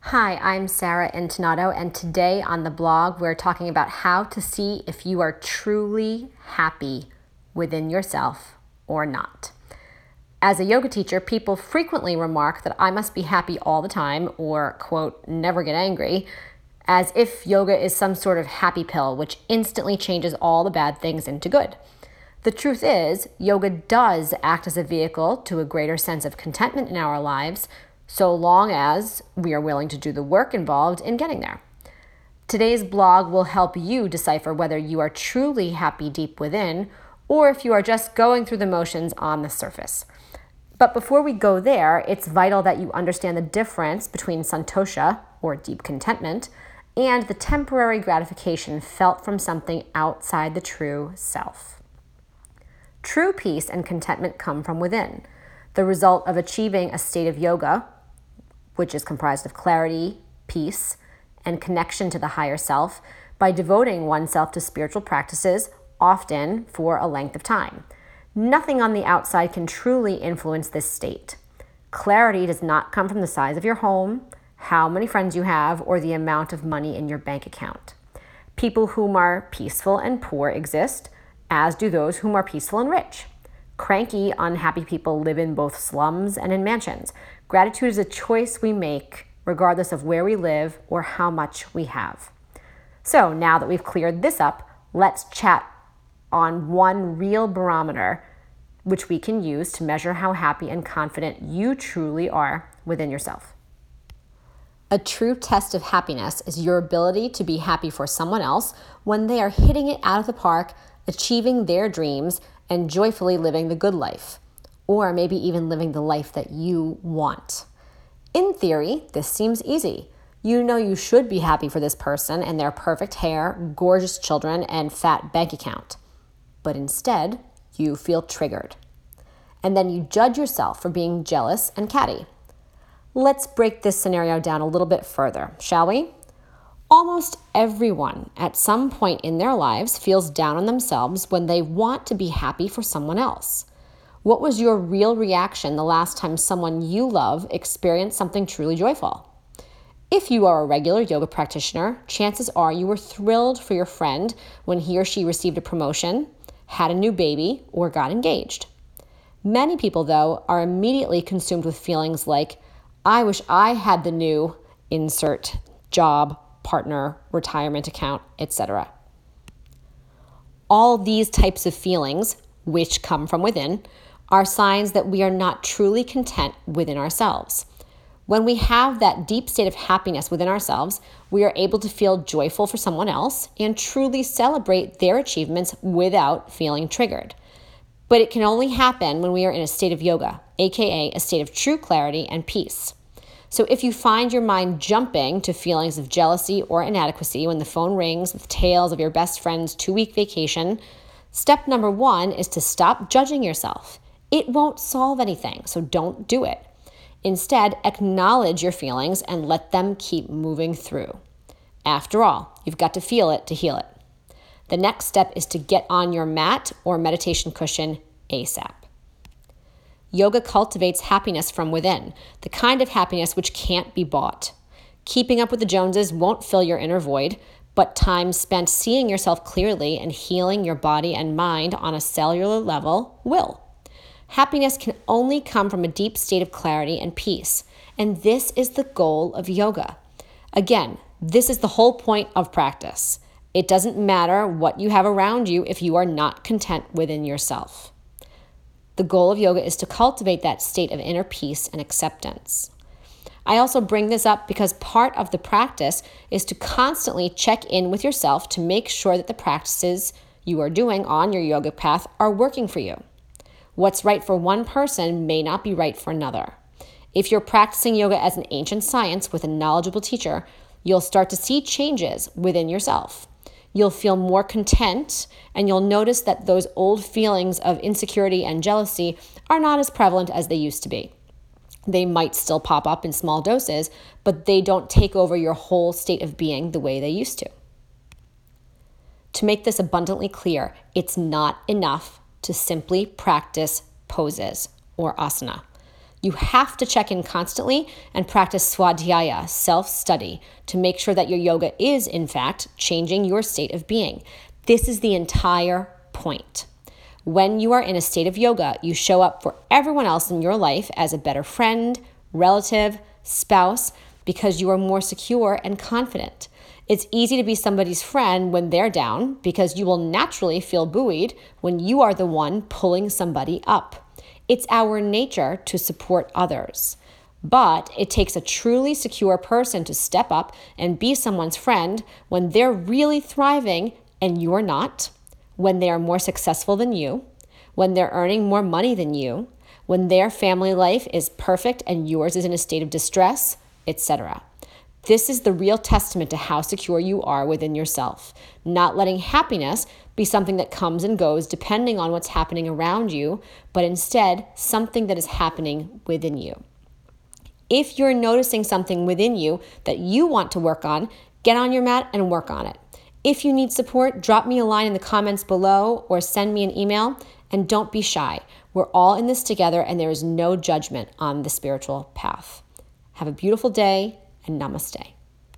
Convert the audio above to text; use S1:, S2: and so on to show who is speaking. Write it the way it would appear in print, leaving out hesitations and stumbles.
S1: Hi, I'm Sarah Intonato, and today on the blog, we're talking about how to see if you are truly happy within yourself or not. As a yoga teacher, people frequently remark that I must be happy all the time or, quote, never get angry, as if yoga is some sort of happy pill which instantly changes all the bad things into good. The truth is, yoga does act as a vehicle to a greater sense of contentment in our lives, so long as we are willing to do the work involved in getting there. Today's blog will help you decipher whether you are truly happy deep within or if you are just going through the motions on the surface. But before we go there, it's vital that you understand the difference between santosha, or deep contentment, and the temporary gratification felt from something outside the true self. True peace and contentment come from within, the result of achieving a state of yoga, which is comprised of clarity, peace, and connection to the higher self, by devoting oneself to spiritual practices, often for a length of time. Nothing on the outside can truly influence this state. Clarity does not come from the size of your home, how many friends you have, or the amount of money in your bank account. People whom are peaceful and poor exist, as do those whom are peaceful and rich. Cranky, unhappy people live in both slums and in mansions. Gratitude is a choice we make, regardless of where we live or how much we have. So now that we've cleared this up, let's chat on one real barometer which we can use to measure how happy and confident you truly are within yourself. A true test of happiness is your ability to be happy for someone else when they are hitting it out of the park, achieving their dreams, and joyfully living the good life, or maybe even living the life that you want. In theory, this seems easy. You know you should be happy for this person and their perfect hair, gorgeous children, and fat bank account. But instead, you feel triggered. And then you judge yourself for being jealous and catty. Let's break this scenario down a little bit further, shall we? Almost everyone at some point in their lives feels down on themselves when they want to be happy for someone else. What was your real reaction the last time someone you love experienced something truly joyful? If you are a regular yoga practitioner, chances are you were thrilled for your friend when he or she received a promotion, had a new baby, or got engaged. Many people, though, are immediately consumed with feelings like, I wish I had the new insert job, partner, retirement account, etc. All these types of feelings, which come from within, are signs that we are not truly content within ourselves. When we have that deep state of happiness within ourselves, we are able to feel joyful for someone else and truly celebrate their achievements without feeling triggered. But it can only happen when we are in a state of yoga, aka a state of true clarity and peace. So if you find your mind jumping to feelings of jealousy or inadequacy when the phone rings with tales of your best friend's 2-week vacation, step number 1 is to stop judging yourself. It won't solve anything, so don't do it. Instead, acknowledge your feelings and let them keep moving through. After all, you've got to feel it to heal it. The next step is to get on your mat or meditation cushion ASAP. Yoga cultivates happiness from within, the kind of happiness which can't be bought. Keeping up with the Joneses won't fill your inner void, but time spent seeing yourself clearly and healing your body and mind on a cellular level will. Happiness can only come from a deep state of clarity and peace, and this is the goal of yoga. Again, this is the whole point of practice. It doesn't matter what you have around you if you are not content within yourself. The goal of yoga is to cultivate that state of inner peace and acceptance. I also bring this up because part of the practice is to constantly check in with yourself to make sure that the practices you are doing on your yoga path are working for you. What's right for one person may not be right for another. If you're practicing yoga as an ancient science with a knowledgeable teacher, you'll start to see changes within yourself. You'll feel more content, and you'll notice that those old feelings of insecurity and jealousy are not as prevalent as they used to be. They might still pop up in small doses, but they don't take over your whole state of being the way they used to. To make this abundantly clear, it's not enough to simply practice poses or asana. You have to check in constantly and practice swadhyaya, self-study, to make sure that your yoga is, in fact, changing your state of being. This is the entire point. When you are in a state of yoga, you show up for everyone else in your life as a better friend, relative, spouse, because you are more secure and confident. It's easy to be somebody's friend when they're down because you will naturally feel buoyed when you are the one pulling somebody up. It's our nature to support others. But it takes a truly secure person to step up and be someone's friend when they're really thriving and you're not, when they are more successful than you, when they're earning more money than you, when their family life is perfect and yours is in a state of distress, etc. This is the real testament to how secure you are within yourself, not letting happiness be something that comes and goes depending on what's happening around you, but instead something that is happening within you. If you're noticing something within you that you want to work on, get on your mat and work on it. If you need support, drop me a line in the comments below or send me an email, and don't be shy. We're all in this together and there is no judgment on the spiritual path. Have a beautiful day and namaste.